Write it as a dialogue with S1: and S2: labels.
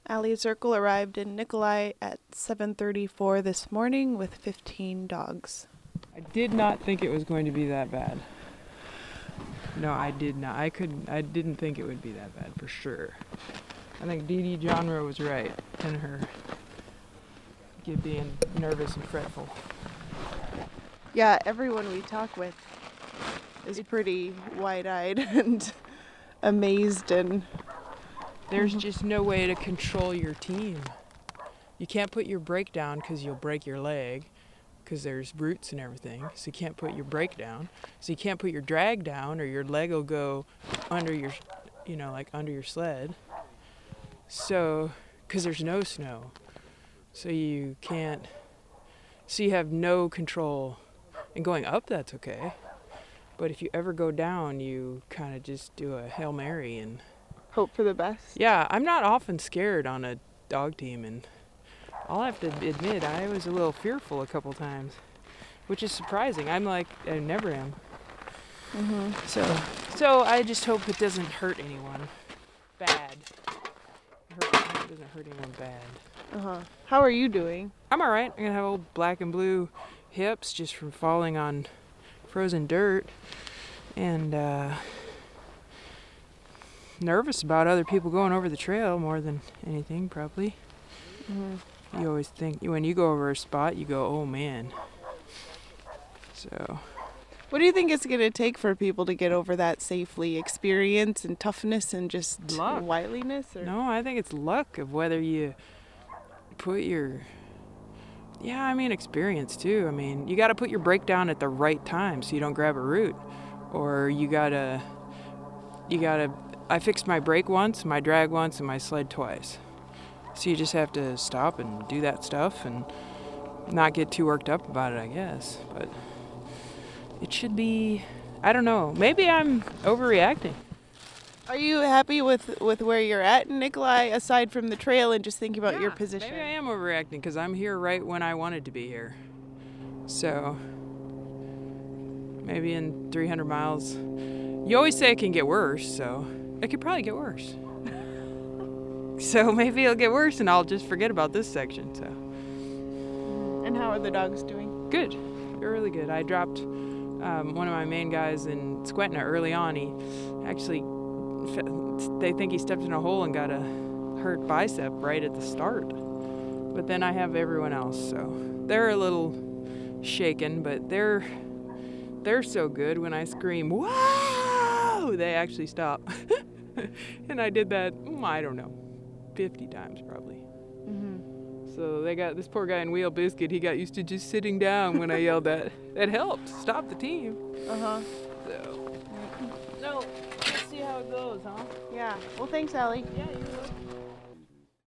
S1: Allie Zirkle arrived in Nikolai at 7:34 this morning with 15 dogs.
S2: I did not think it was going to be that bad. No, I did not. I didn't think it would be that bad for sure. I think Dee Dee Genre was right in her being nervous and fretful.
S1: Yeah, everyone we talk with is pretty wide-eyed and amazed, and
S2: there's just no way to control your team. You can't put your brake down because you'll break your leg, because there's roots and everything. So you can't put your brake down. So you can't put your drag down, or your leg will go under your, under your sled. So, because there's no snow. So you can't, so you have no control. And going up, that's okay. But if you ever go down, you kind of just do a Hail Mary and
S1: hope for the best.
S2: Yeah, I'm not often scared on a dog team, and I'll have to admit I was a little fearful a couple times, which is surprising. I never am.
S1: Mm-hmm.
S2: So I just hope it doesn't hurt anyone bad. I hope it doesn't hurt anyone bad.
S1: How are you doing?
S2: I'm all right. I'm gonna have old black and blue hips just from falling on frozen dirt, and nervous about other people going over the trail more than anything, probably. You always think when you go over a spot, you go, oh man. So
S1: what do you think it's going to take for people to get over that safely? Experience and toughness and just
S2: luck.
S1: Wiliness? Or?
S2: No, I think it's luck of whether you put your experience too. You got to put your brake down at the right time so you don't grab a root, or you gotta I fixed my brake once, my drag once, and my sled twice. So you just have to stop and do that stuff and not get too worked up about it, I guess. But it should be, I don't know, maybe I'm overreacting.
S1: Are you happy with where you're at in Nikolai, aside from the trail and just thinking about your position?
S2: Maybe I am overreacting because I'm here right when I wanted to be here. So maybe in 300 miles, you always say it can get worse, so it could probably get worse. So maybe it'll get worse and I'll just forget about this section. So.
S1: And how are the dogs doing?
S2: Good. They're really good. I dropped one of my main guys in Squetna early on. He actually, they think he stepped in a hole and got a hurt bicep right at the start. But then I have everyone else, so they're a little shaken, but they're so good when I scream, "Whoa!" they actually stop. And I did that, I don't know, 50 times probably. So they got this poor guy in Wheel Biscuit, he got used to just sitting down when I yelled that. That helped stop the team. So, no, let's see how it goes, huh?
S1: Yeah. Well, thanks, Allie.
S2: Yeah, you're welcome.